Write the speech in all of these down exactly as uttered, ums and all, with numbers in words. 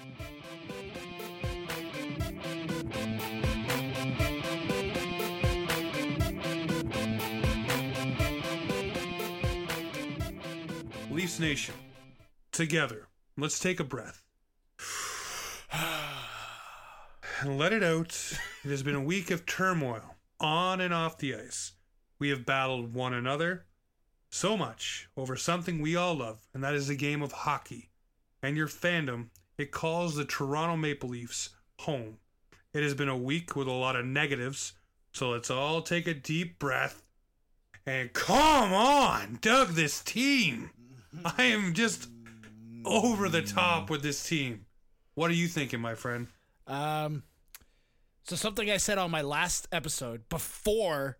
Leafs Nation, together, let's take a breath. And let it out. It has been a week of turmoil, on and off the ice. We have battled one another so much over something we all love, and that is the game of hockey. And your fandom, it calls the Toronto Maple Leafs home. It has been a week with a lot of negatives, so let's all take a deep breath. And come on, Doug, this team. I am just over the top with this team. What are you thinking, my friend? Um, so something I said on my last episode before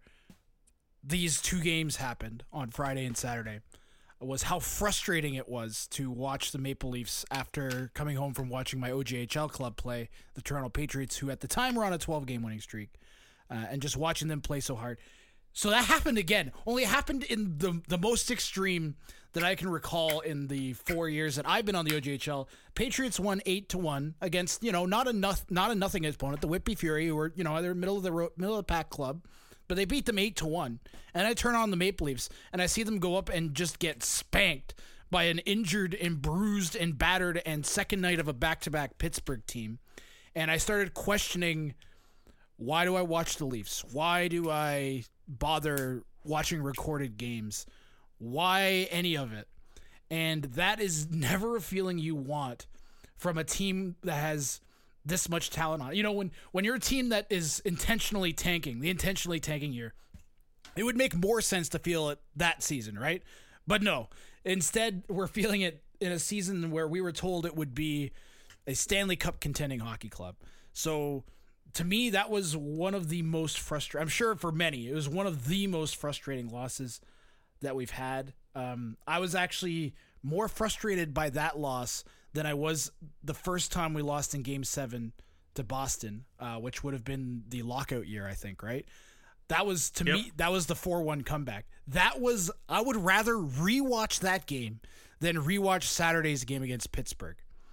these two games happened on Friday and Saturday was how frustrating it was to watch the Maple Leafs after coming home from watching my O J H L club play the Toronto Patriots, who at the time were on a twelve-game winning streak, uh, and just watching them play so hard. So that happened again. Only it happened in the the most extreme that I can recall in the four years that I've been on the O J H L. Patriots won eight to one against, you know, not a noth- not a nothing opponent, the Whitby Fury, who were, you know, they're middle of the ro- middle of the pack club, but they beat them eight to one. And I turn on the Maple Leafs and I see them go up and just get spanked by an injured and bruised and battered and second night of a back-to-back Pittsburgh team. And I started questioning, why do I watch the Leafs? Why do I bother watching recorded games? Why any of it? And that is never a feeling you want from a team that has this much talent on it. You know, when, when you're a team that is intentionally tanking, the intentionally tanking year, it would make more sense to feel it that season, right? But no, instead we're feeling it in a season where we were told it would be a Stanley Cup contending hockey club. So to me, that was one of the most frustrating, I'm sure for many, it was one of the most frustrating losses that we've had. Um, I was actually more frustrated by that loss than I was the first time we lost in Game seven to Boston, uh, which would have been the lockout year, I think, right? That was, to yep. me, that was the four one comeback. That was, I would rather rewatch that game than rewatch Saturday's game against Pittsburgh.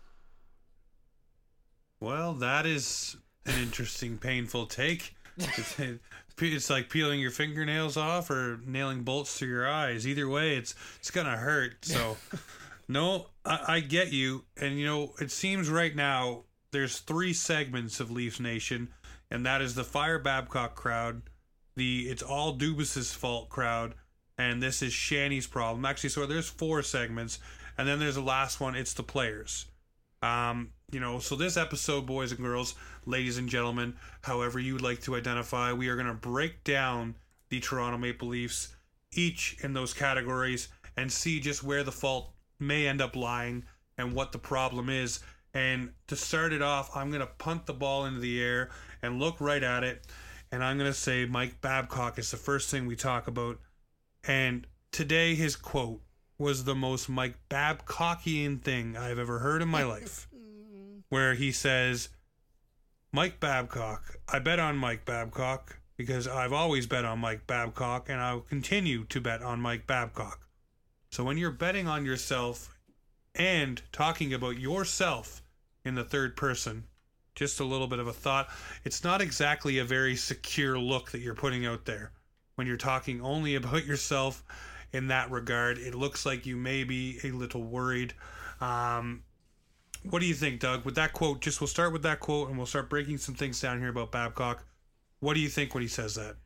Well, that is an interesting, painful take. It's, it's like peeling your fingernails off or nailing bolts to your eyes. Either way, it's it's gonna hurt. So, no, I, I get you. And you know, it seems right now there's three segments of Leafs Nation, and that is the Fire Babcock crowd, the It's All Dubas's fault crowd, and this is Shanny's problem. Actually, so there's four segments, and then there's the last one. It's the players. Um, you know, so this episode, boys and girls, ladies and gentlemen, however you would like to identify, we are going to break down the Toronto Maple Leafs, each in those categories, and see just where the fault may end up lying and what the problem is. And to start it off, I'm going to punt the ball into the air and look right at it, and I'm going to say Mike Babcock is the first thing we talk about. And today his quote was the most Mike Babcockian thing I've ever heard in my life, where he says, Mike Babcock, I bet on Mike Babcock because I've always bet on Mike Babcock and I'll continue to bet on Mike Babcock. So when you're betting on yourself and talking about yourself in the third person, just a little bit of a thought, it's not exactly a very secure look that you're putting out there. When you're talking only about yourself in that regard, it looks like you may be a little worried. Um, what do you think, Doug? With that quote, just we'll start with that quote and we'll start breaking some things down here about Babcock. What do you think when he says that?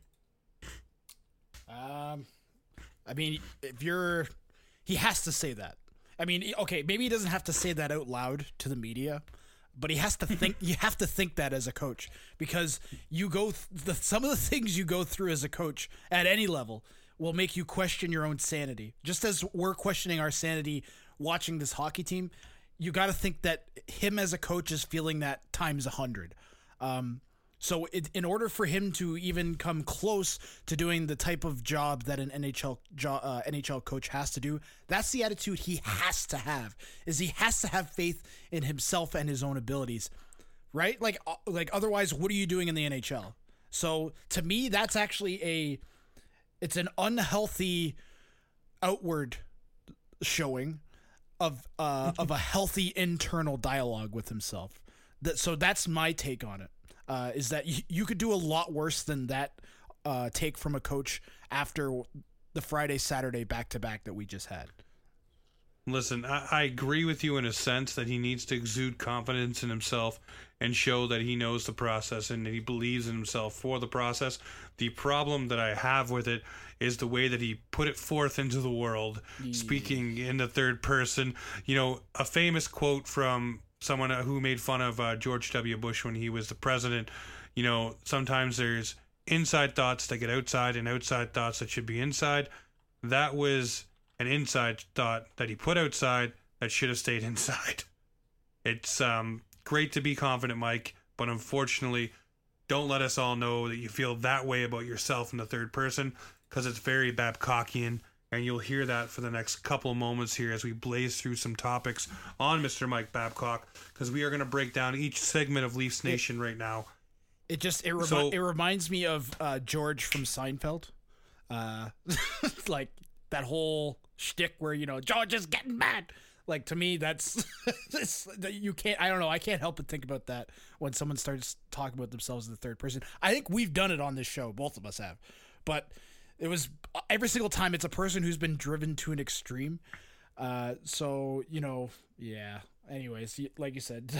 Um, I mean, if you're, he has to say that. I mean, okay, maybe he doesn't have to say that out loud to the media, but he has to think. You have to think that as a coach, because you go th- the, some of the things you go through as a coach at any level will make you question your own sanity. Just as we're questioning our sanity watching this hockey team, you got to think that him as a coach is feeling that times a hundred. Um, so it, in order for him to even come close to doing the type of job that an N H L jo- uh, N H L coach has to do, that's the attitude he has to have. Is he has to have faith in himself and his own abilities, right? Like, uh, like otherwise, what are you doing in the N H L? So to me, that's actually a, it's an unhealthy outward showing of uh, of a healthy internal dialogue with himself. That so that's my take on it. Uh, is that you, you could do a lot worse than that uh, take from a coach after the Friday Saturday back to back that we just had. Listen, I, I agree with you in a sense that he needs to exude confidence in himself and show that he knows the process and that he believes in himself for the process. The problem that I have with it is the way that he put it forth into the world, yeah. speaking in the third person. You know, a famous quote from someone who made fun of uh, George W. Bush when he was the president. You know, sometimes there's inside thoughts that get outside and outside thoughts that should be inside. That was an inside thought that he put outside that should have stayed inside. It's um, great to be confident, Mike, but unfortunately, don't let us all know that you feel that way about yourself in the third person, because it's very Babcockian, and you'll hear that for the next couple of moments here as we blaze through some topics on Mister Mike Babcock, because we are going to break down each segment of Leafs Nation right now. It just it, remi- so, it reminds me of uh, George from Seinfeld, uh, like that whole shtick where, you know, George is getting mad. Like, to me, that's, that's you can't. I don't know. I can't help but think about that when someone starts talking about themselves in the third person. I think we've done it on this show. Both of us have, but it was every single time it's a person who's been driven to an extreme. Uh, so you know, yeah. Anyways, like you said.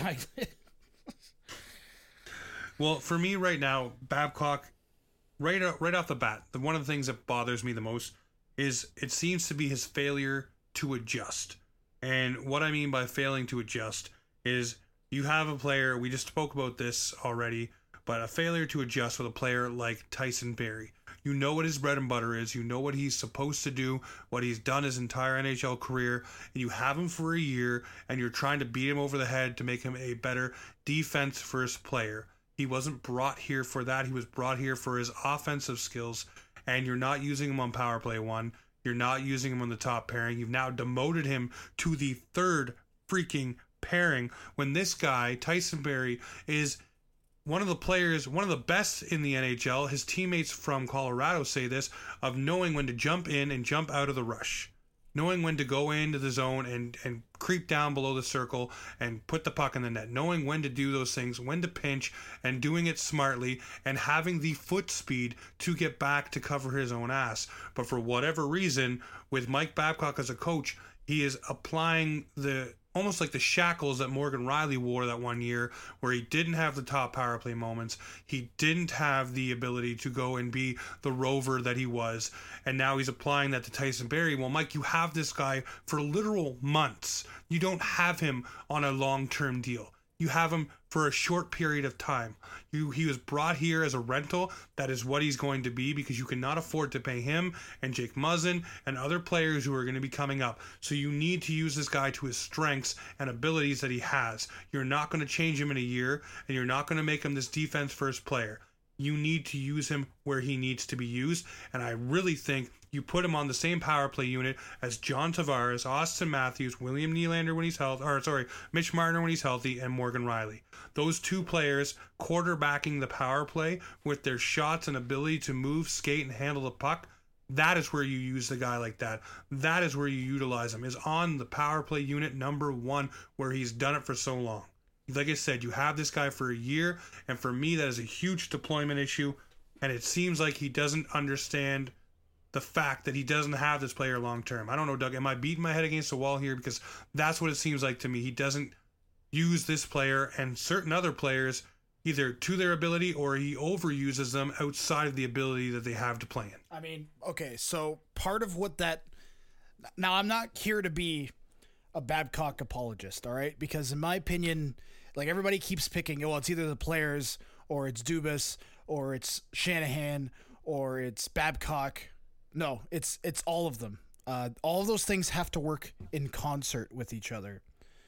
Well, for me right now, Babcock, right right off the bat, the one of the things that bothers me the most is it seems to be his failure to adjust. And what I mean by failing to adjust is you have a player, we just spoke about this already, but a failure to adjust with a player like Tyson Barrie. You know what his bread and butter is. You know what he's supposed to do, what he's done his entire N H L career, and you have him for a year, and you're trying to beat him over the head to make him a better defense-first player. He wasn't brought here for that. He was brought here for his offensive skills, and you're not using him on power play one. You're not using him on the top pairing. You've now demoted him to the third freaking pairing when this guy, Tyson Barrie, is one of the players, one of the best in the N H L. His teammates from Colorado say this, of knowing when to jump in and jump out of the rush. Knowing when to go into the zone and, and creep down below the circle and put the puck in the net. Knowing when to do those things, when to pinch, and doing it smartly, and having the foot speed to get back to cover his own ass. But for whatever reason, with Mike Babcock as a coach, he is applying the almost like the shackles that Morgan Rielly wore that one year, where he didn't have the top power play moments. He didn't have the ability to go and be the rover that he was. And now he's applying that to Tyson Barrie. Well, Mike, you have this guy for literal months. You don't have him on a long-term deal. You have him for a short period of time. You, he was brought here as a rental. That is what he's going to be, because you cannot afford to pay him and Jake Muzzin and other players who are going to be coming up. So you need to use this guy to his strengths and abilities that he has. You're not going to change him in a year, and you're not going to make him this defense-first player. You need to use him where he needs to be used, and I really think you put him on the same power play unit as John Tavares, Austin Matthews, William Nylander when he's healthy, or sorry, Mitch Marner when he's healthy, and Morgan Rielly. Those two players quarterbacking the power play with their shots and ability to move, skate, and handle the puck. That is where you use the guy like that. That is where you utilize him, is on the power play unit number one, where he's done it for so long. Like I said, you have this guy for a year, and for me, that is a huge deployment issue, and it seems like he doesn't understand the fact that he doesn't have this player long term. I don't know, Doug, am I beating my head against the wall here? Because that's what it seems like to me. He doesn't use this player and certain other players either to their ability, or he overuses them outside of the ability that they have to play in. I mean, okay, so part of what that... Now, I'm not here to be a Babcock apologist, all right? Because in my opinion, like, everybody keeps picking, well, it's either the players, or it's Dubas, or it's Shanahan, or it's Babcock. No, it's it's all of them. Uh, all of those things have to work in concert with each other.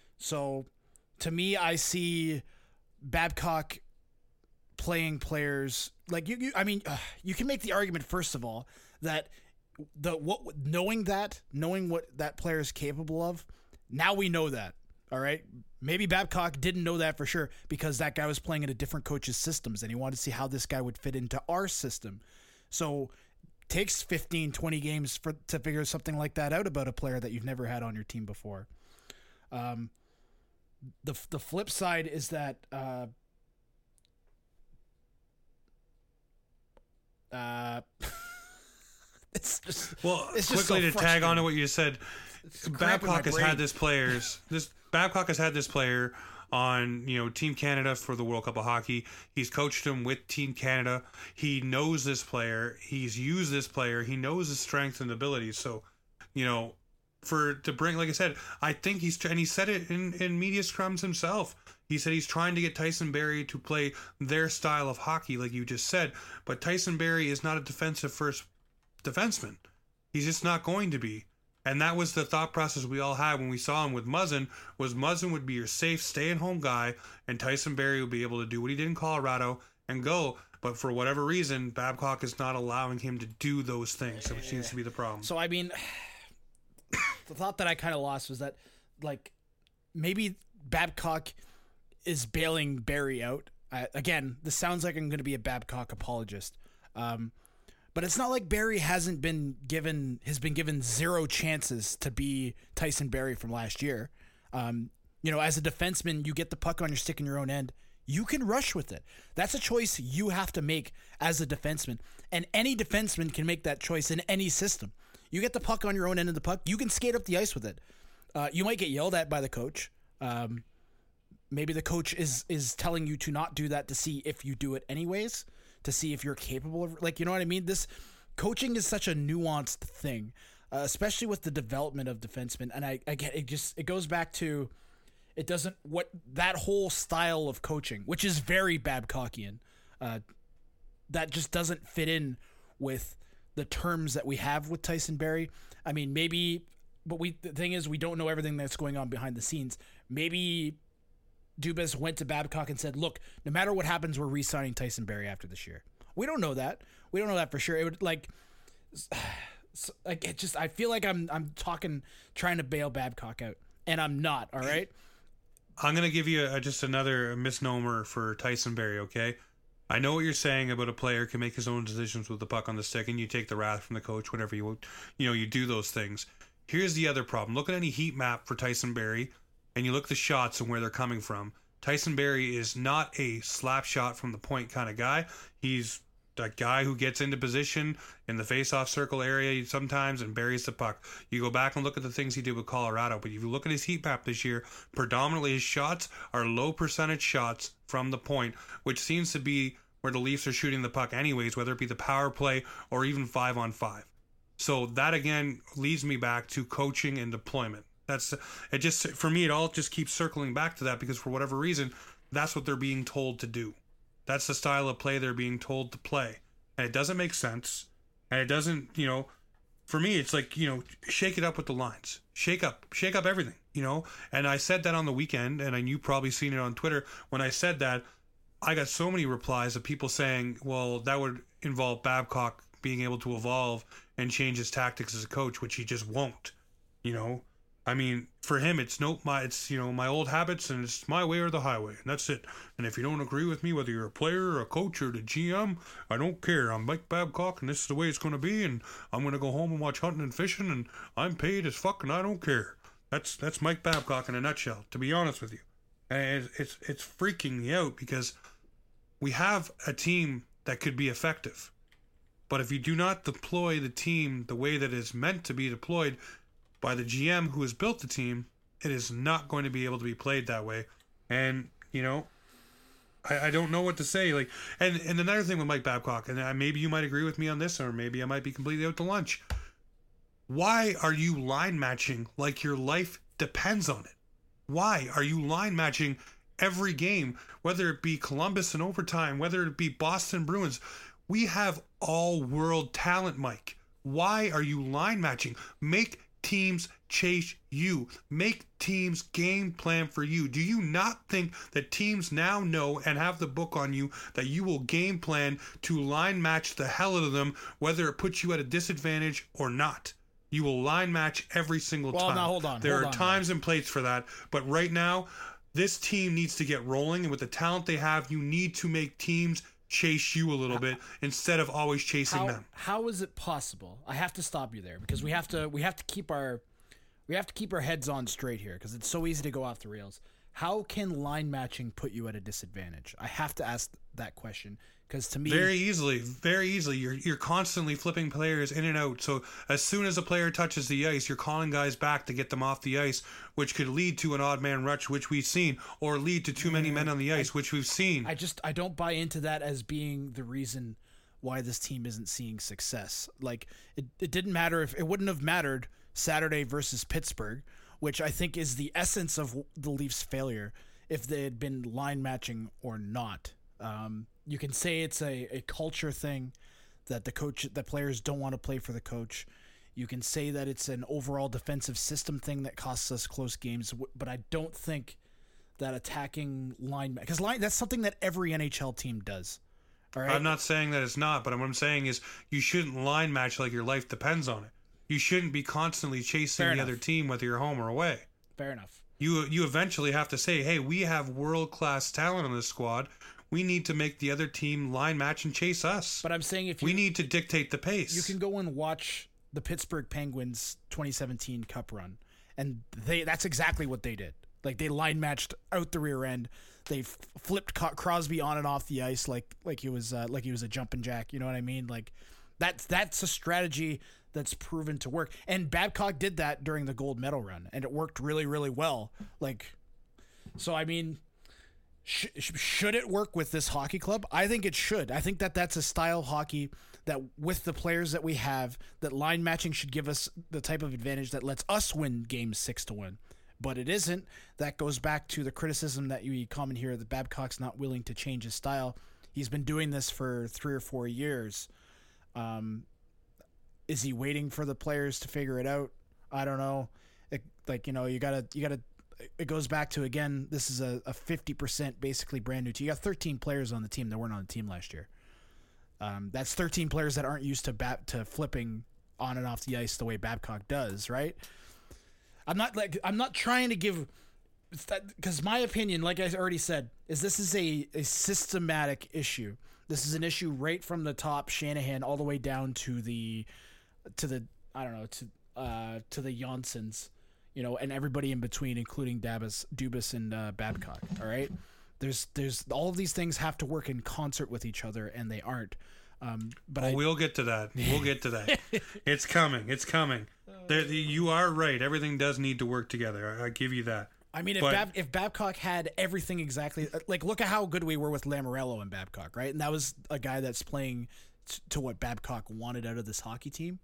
So, to me, I see Babcock playing players like you. you I mean, uh, you can make the argument, first of all, that the what knowing that knowing what that player is capable of. Now we know that. All right. Maybe Babcock didn't know that for sure, because that guy was playing in a different coach's systems, and he wanted to see how this guy would fit into our system. So. Takes fifteen, twenty games for to figure something like that out about a player that you've never had on your team before. Um, the the flip side is that uh, uh, it's just well, it's just quickly so to tag on to what you said. It's cramping my Babcock has brain. had this players. This Babcock has had this player on, you know, Team Canada for the World Cup of Hockey. He's coached him with Team Canada. He knows this player. He's used this player. He knows his strengths and abilities. So, you know, for to bring, like I said, I think he's and he said it in in media scrums himself. He said he's trying to get Tyson Barrie to play their style of hockey, like you just said. But Tyson Barrie is not a defensive first defenseman. He's just not going to be. And that was the thought process we all had when we saw him with Muzzin, was Muzzin would be your safe, stay-at-home guy, and Tyson Barrie would be able to do what he did in Colorado and go. But for whatever reason, Babcock is not allowing him to do those things, which seems to be the problem. So, I mean, the thought that I kind of lost was that, like, maybe Babcock is bailing Barrie out. Uh, again, this sounds like I'm going to be a Babcock apologist. Um But it's not like Barrie hasn't been given has been given zero chances to be Tyson Barrie from last year. Um, you know, as a defenseman, you get the puck on your stick in your own end. You can rush with it. That's a choice you have to make as a defenseman. And any defenseman can make that choice in any system. You get the puck on your own end of the puck, you can skate up the ice with it. Uh, you might get yelled at by the coach. Um, maybe the coach is is telling you to not do that to see if you do it anyways. To see if you're capable of, like, you know what I mean? This coaching is such a nuanced thing, uh, especially with the development of defensemen. And I, I get it just, it goes back to, it doesn't, what that whole style of coaching, which is very Babcockian, uh, that just doesn't fit in with the terms that we have with Tyson Barrie. I mean, maybe, but we, the thing is, we don't know everything that's going on behind the scenes. Maybe Dubas went to Babcock and said, look, no matter what happens, we're re-signing Tyson Barrie after this year. We don't know that. We don't know that for sure. It would like, like it just, I feel like I'm, I'm talking, trying to bail Babcock out, and I'm not. All right. I'm going to give you a, just another misnomer for Tyson Barrie, okay? I know what you're saying about a player can make his own decisions with the puck on the stick, and you take the wrath from the coach whenever you, you know, you do those things. Here's the other problem. Look at any heat map for Tyson Barrie, and you look at the shots and where they're coming from. Tyson Barrie is not a slap shot from the point kind of guy. He's a guy who gets into position in the face-off circle area sometimes and buries the puck. You go back and look at the things he did with Colorado, but if you look at his heat map this year, predominantly his shots are low percentage shots from the point, which seems to be where the Leafs are shooting the puck anyways, whether it be the power play or even five on five. So that again leads me back to coaching and deployment. That's it. Just for me, it all just keeps circling back to that because for whatever reason, that's what they're being told to do. That's the style of play they're being told to play, and it doesn't make sense. And it doesn't, you know, for me, it's like, you know, shake it up with the lines, shake up, shake up everything, you know. And I said that on the weekend, and I you probably seen it on Twitter when I said that. I got so many replies of people saying, well, that would involve Babcock being able to evolve and change his tactics as a coach, which he just won't, you know. I mean, for him, it's no, my, it's, you know, my old habits and it's my way or the highway, and that's it. And if you don't agree with me, whether you're a player or a coach or the G M, I don't care. I'm Mike Babcock, and this is the way it's going to be, and I'm going to go home and watch hunting and fishing, and I'm paid as fuck, and I don't care. That's that's Mike Babcock in a nutshell, to be honest with you. And it's it's, it's freaking me out because we have a team that could be effective, but if you do not deploy the team the way that it's meant to be deployed by the G M who has built the team, it is not going to be able to be played that way. And, you know, I, I don't know what to say. Like, and, and another thing with Mike Babcock, and maybe you might agree with me on this, or maybe I might be completely out to lunch. Why are you line matching like your life depends on it? Why are you line matching every game, whether it be Columbus in overtime, whether it be Boston Bruins? We have all world talent, Mike. Why are you line matching? Make teams chase you. Make teams game plan for you. Do you not think that teams now know and have the book on you that you will game plan to line match the hell out of them, whether it puts you at a disadvantage or not? You will line match every single well, time. Now, hold on. There hold are on, times man. and places for that, but right now, this team needs to get rolling, and with the talent they have, you need to make teams chase you a little bit instead of always chasing how, them. How is it possible? I have to stop you there because we have to we have to keep our we have to keep our heads on straight here because it's so easy to go off the rails. How can line matching put you at a disadvantage? I have to ask that question because to me, very easily, very easily, you're you're constantly flipping players in and out. So as soon as a player touches the ice, you're calling guys back to get them off the ice, which could lead to an odd man rush, which we've seen, or lead to too many men on the ice, I, which we've seen. I just I don't buy into that as being the reason why this team isn't seeing success. Like it, it didn't matter if it wouldn't have mattered Saturday versus Pittsburgh, which I think is the essence of the Leafs' failure, if they had been line matching or not. Um, you can say it's a, a culture thing, that the coach, the players don't want to play for the coach. You can say that it's an overall defensive system thing that costs us close games, but I don't think that attacking line, because line that's something that every N H L team does. All right? I'm not saying that it's not, but what I'm saying is you shouldn't line match like your life depends on it. You shouldn't be constantly chasing Fair the enough. other team, whether you're home or away. Fair enough. You you eventually have to say, hey, we have world-class talent on this squad. We need to make the other team line match and chase us. But I'm saying if you, we need to dictate the pace. you can go and watch the Pittsburgh Penguins twenty seventeen Cup run, and they that's exactly what they did. Like they line matched out the rear end. They f- flipped Co- Crosby on and off the ice like like he was uh, like he was a jumping jack. You know what I mean? Like that's that's a strategy that's proven to work. And Babcock did that during the gold medal run, and it worked really, really well. Like, so I mean, sh- should it work with this hockey club? I think it should. I think that that's a style of hockey that, with the players that we have, that line matching should give us the type of advantage that lets us win games six to one. But it isn't. That goes back to the criticism that you comment here that Babcock's not willing to change his style. He's been doing this for three or four years. Um, Is he waiting for the players to figure it out? I don't know. It, like, you know, you gotta, you gotta, it goes back to, again, this is a, a fifty percent basically brand new team. You got thirteen players on the team that weren't on the team last year. Um, that's thirteen players that aren't used to bat, to flipping on and off the ice the way Babcock does, right? I'm not like, I'm not trying to give, because my opinion, like I already said, is this is a, a systematic issue. This is an issue right from the top, Shanahan, all the way down to the, to the I don't know to uh to the Janssens, you know, and everybody in between, including Dabas, Dubas, and uh, Babcock. All right, there's there's all of these things have to work in concert with each other, and they aren't. Um, but well, I, we'll get to that. We'll get to that. It's coming. It's coming. There, you are right. Everything does need to work together. I, I give you that. I mean, if But- Bab- if Babcock had everything exactly like, look at how good we were with Lamorello and Babcock, right? And that was a guy that's playing t- to what Babcock wanted out of this hockey team.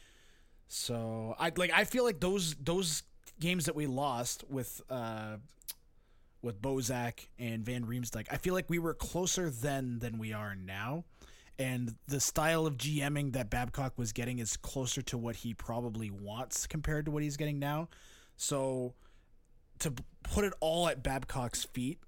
So I like I feel like those those games that we lost with uh with Bozak and Van Riemsdyk, I feel like we were closer then than we are now. And the style of GMing that Babcock was getting is closer to what he probably wants compared to what he's getting now. So to put it all at Babcock's feet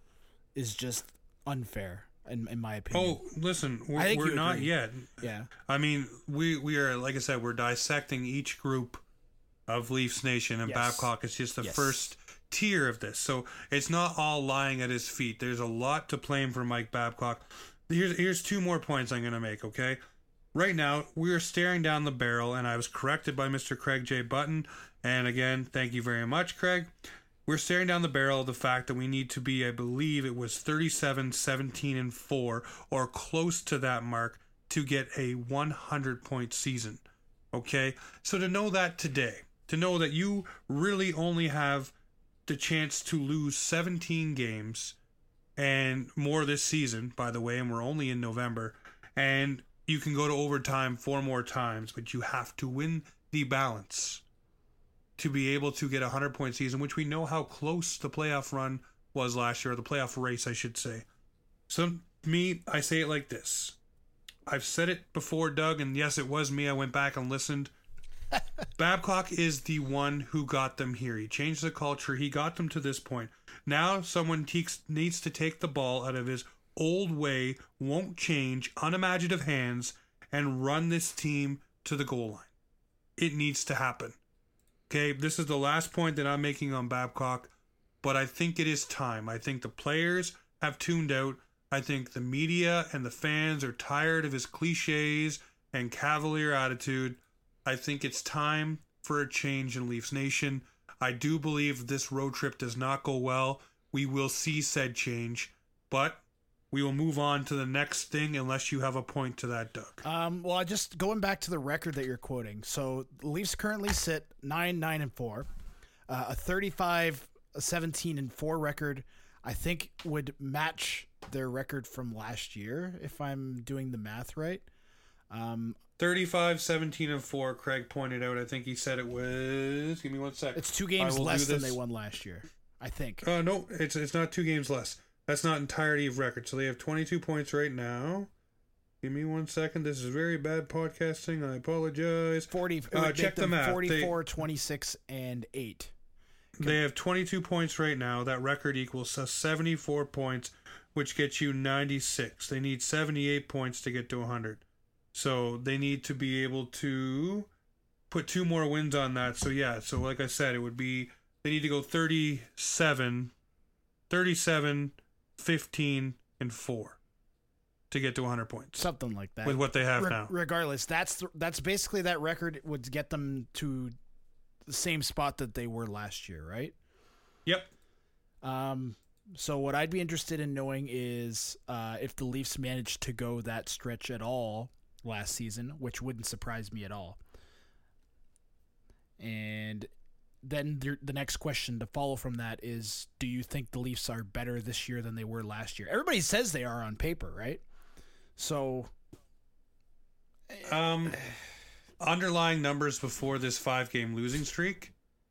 is just unfair, in, in my opinion. Oh, listen, we're, I think we're you not agree. yet. Yeah. I mean, we we are, like I said, we're dissecting each group of Leafs Nation, and Yes. Babcock is just the Yes. first tier of this. So it's not all lying at his feet. There's a lot to blame for Mike Babcock. Here's here's two more points I'm going to make, okay? Right now, we are staring down the barrel, and I was corrected by Mister Craig J. Button. And again, thank you very much, Craig. We're staring down the barrel of the fact that we need to be, I believe it was thirty-seven, seventeen, and four, or close to that mark, to get a one hundred point season. Okay? So to know that today, to know that you really only have the chance to lose seventeen games and more this season, by the way, and we're only in November, and you can go to overtime four more times, but you have to win the balance to be able to get a one hundred point season, which we know how close the playoff run was last year, or the playoff race, I should say. So, me, I say it like this. I've said it before, Doug, and yes, it was me. I went back and listened. Babcock is the one who got them here. He changed the culture. He got them to this point. Now, someone teaks, needs to take the ball out of his old way, won't change, unimaginative hands, and run this team to the goal line. It needs to happen. Okay, this is the last point that I'm making on Babcock, but I think it is time. I think the players have tuned out. I think the media and the fans are tired of his cliches and cavalier attitude. I think it's time for a change in Leafs Nation. I do believe this road trip does not go well. We will see said change, but we will move on to the next thing unless you have a point to that, Doug. Um, well, I just going back to the record that you're quoting. So the Leafs currently sit nine, nine, and four, uh, a thirty-five, a seventeen, and four record. I think would match their record from last year if I'm doing the math right. Um, thirty-five, seventeen, and four. Craig pointed out. I think he said it was. Give me one sec. It's two games less than they won last year, I think. Uh, no, it's it's not two games less. That's not entirety of record. So they have twenty-two points right now. Give me one second. This is very bad podcasting. I apologize. forty. Uh, check the math. forty-four, they, twenty-six, and eight. They have twenty-two points right now. That record equals seventy-four points, which gets you ninety-six. They need seventy-eight points to get to one hundred. So they need to be able to put two more wins on that. So yeah, so like I said, it would be, they need to go thirty-seven, thirty-seven, fifteen, and four to get to one hundred points. Something like that. With what they have Re- now. Regardless, that's the, that's basically that record would get them to the same spot that they were last year, right? Yep. Um. So what I'd be interested in knowing is uh, if the Leafs managed to go that stretch at all last season, which wouldn't surprise me at all. And then the, the next question to follow from that is, do you think the Leafs are better this year than they were last year? Everybody says they are on paper, right? So, um, underlying numbers before this five-game losing streak,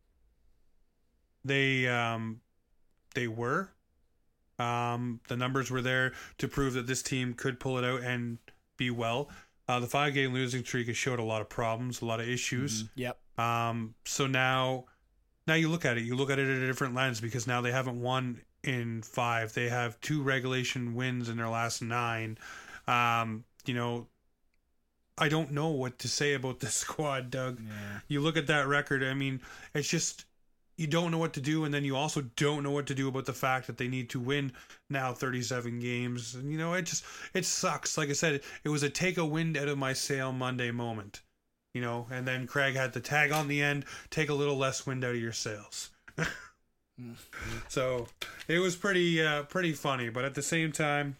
they um, they were. Um, the numbers were there to prove that this team could pull it out and be well. Uh, the five-game losing streak has showed a lot of problems, a lot of issues. Mm-hmm. Yep. Um, so now, now you look at it. You look at it at a different lens because now they haven't won in five. They have two regulation wins in their last nine. Um, you know, I don't know what to say about this squad, Doug. Yeah. You look at that record. I mean, it's just, you don't know what to do, and then you also don't know what to do about the fact that they need to win now thirty-seven games. And, you know, it just, it sucks. Like I said, it was a take a wind out of my sail Monday moment, you know, and then Craig had the tag on the end, take a little less wind out of your sails. So it was pretty, uh, pretty funny, but at the same time,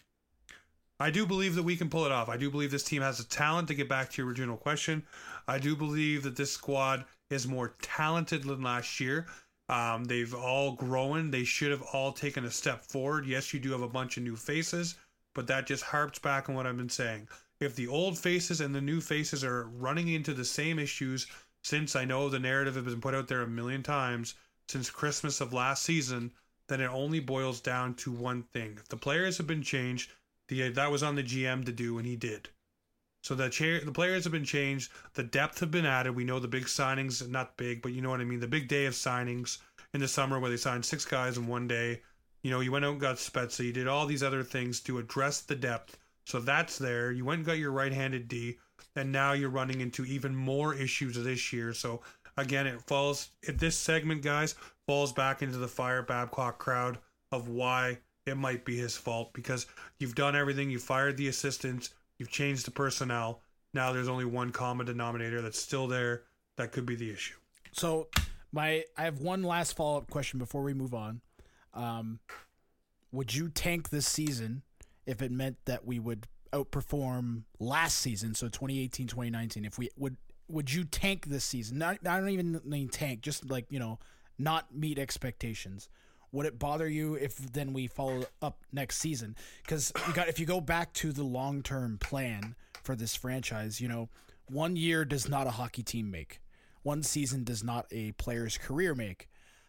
I do believe that we can pull it off. I do believe this team has the talent to get back to your original question. I do believe that this squad is more talented than last year. Um, they've all grown. They should have all taken a step forward. Yes, you do have a bunch of new faces, but that just harps back on what I've been saying. If the old faces and the new faces are running into the same issues, since I know the narrative has been put out there a million times since Christmas of last season, then it only boils down to one thing. If the players have been changed, the that was on the G M to do, and he did. So the chair, the players have been changed. The depth have been added. We know the big signings, not big, but you know what I mean. The big day of signings in the summer where they signed six guys in one day. You know, you went out and got Spezza. You did all these other things to address the depth. So that's there. You went and got your right-handed D, and now you're running into even more issues this year. So again, it falls. This segment, guys, falls back into the Fire Babcock crowd of why it might be his fault, because you've done everything. You fired the assistants. You've changed the personnel. Now there's only one common denominator that's still there. That could be the issue. So my, I have one last follow-up question before we move on. Um, would you tank this season if it meant that we would outperform last season, so twenty eighteen, twenty nineteen? If we would, would you tank this season? Not, I don't even mean tank, just like, you know, not meet expectations. Would it bother you if then we follow up next season? Because you got, if you go back to the long-term plan for this franchise, you know, one year does not a hockey team make. One season does not a player's career make.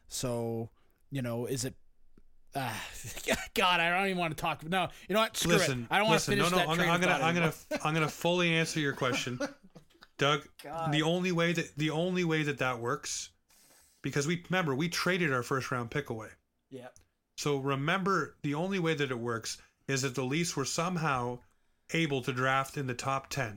So, you know, is it? Uh, God, I don't even want to talk. No, you know what? Screw listen, it. I don't listen, want to finish no, no, that I'm, train I'm of gonna, thought I'm gonna, I'm gonna fully answer your question, Doug. God. The only way that the only way that that works, because we remember we traded our first round pick away. Yeah. So remember, the only way that it works is if the Leafs were somehow able to draft in the top ten,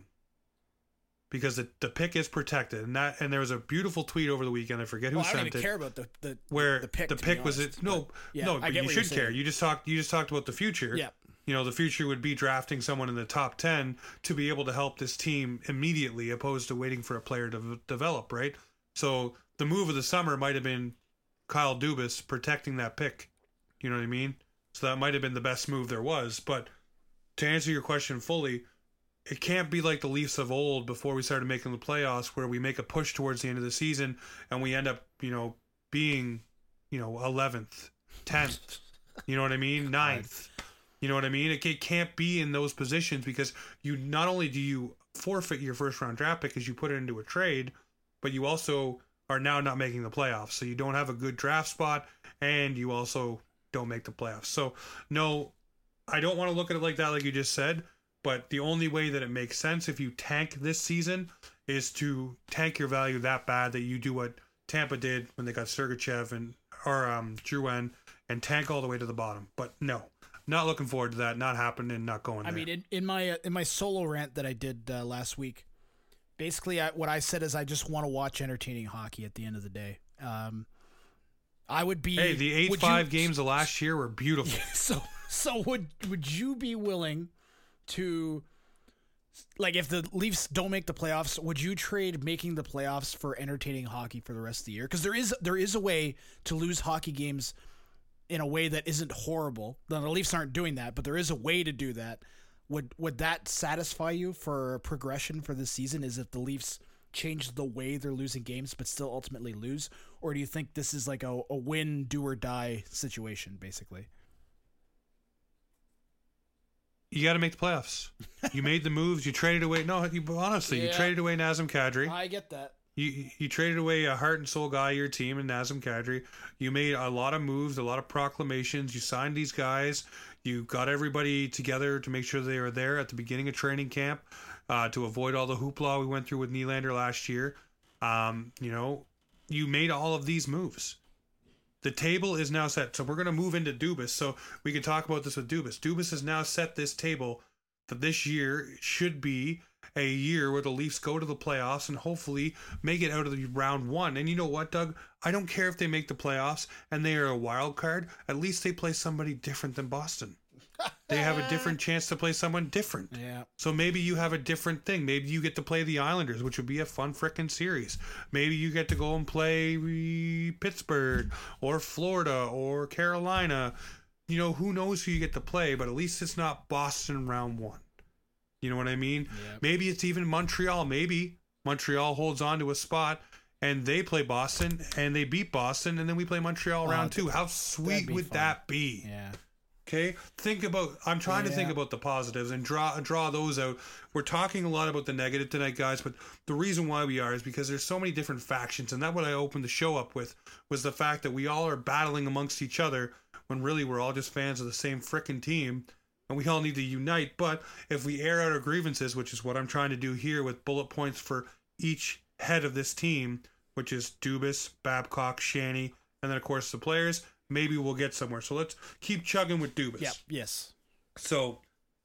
because the, the pick is protected. And that and there was a beautiful tweet over the weekend. I forget who well, I sent don't even it. care about the the where the pick. the pick was honest, it? No, but, yeah, no, I but get you what you're should care. saying. You just talked. You just talked about the future. Yeah. You know, the future would be drafting someone in the top ten to be able to help this team immediately, opposed to waiting for a player to v- develop. Right. So the move of the summer might have been Kyle Dubas protecting that pick. You know what I mean? So that might have been the best move there was. But to answer your question fully, it can't be like the Leafs of old before we started making the playoffs, where we make a push towards the end of the season and we end up, you know, being, you know, eleventh, tenth, you know what I mean? ninth. You know what I mean? It, it can't be in those positions, because you not only do you forfeit your first round draft pick because you put it into a trade, but you also are now not making the playoffs. So you don't have a good draft spot, and you also don't make the playoffs. So no, I don't want to look at it like that, like you just said. But the only way that it makes sense if you tank this season is to tank your value that bad that you do what Tampa did when they got Sergachev and or um, Drouin, and tank all the way to the bottom. But no, not looking forward to that. Not happening. Not going there. I mean, in, in my uh, in my solo rant that I did uh, last week, basically I, what I said is I just want to watch entertaining hockey at the end of the day. Um, I would be. Hey, the eight five games of last year were beautiful. So so would would you be willing to, like, if the Leafs don't make the playoffs, would you trade making the playoffs for entertaining hockey for the rest of the year? Because there is there is a way to lose hockey games in a way that isn't horrible. Now, the Leafs aren't doing that, but there is a way to do that. Would would that satisfy you for progression for this season? Is if the Leafs change the way they're losing games but still ultimately lose? Or do you think this is like a, a win, do or die situation, basically? You got to make the playoffs. You made the moves. You traded away. No, you, honestly, Yeah. you traded away Nazem Kadri. I get that. You you traded away a heart and soul guy of your team in Nazem Kadri. You made a lot of moves, a lot of proclamations. You signed these guys. You got everybody together to make sure they were there at the beginning of training camp uh, to avoid all the hoopla we went through with Nylander last year. Um, you know, you made all of these moves. The table is now set. So we're going to move into Dubas. So we can talk about this with Dubas. Dubas has now set this table that this year should be a year where the Leafs go to the playoffs and hopefully make it out of the round one. And you know what, Doug? I don't care if they make the playoffs and they are a wild card. At least they play somebody different than Boston. They have a different chance to play someone different. Yeah. So maybe you have a different thing. Maybe you get to play the Islanders, which would be a fun frickin' series. Maybe you get to go and play Pittsburgh or Florida or Carolina. You know, who knows who you get to play, but at least it's not Boston round one. You know what I mean? Yeah. Maybe it's even Montreal. Maybe Montreal holds on to a spot and they play Boston and they beat Boston, and then we play Montreal Oh, round two. How sweet be would fun. that be? Yeah. Okay, think about. I'm trying to think Yeah. about the positives and draw draw those out. We're talking a lot about the negative tonight, guys, but the reason why we are is because there's so many different factions, and that's what I opened the show up with, was the fact that we all are battling amongst each other when really we're all just fans of the same frickin' team, and we all need to unite. But if we air out our grievances, which is what I'm trying to do here with bullet points for each head of this team, which is Dubas, Babcock, Shanny, and then of course the players, maybe we'll get somewhere. So let's keep chugging with Dubas. Yep. Yes. So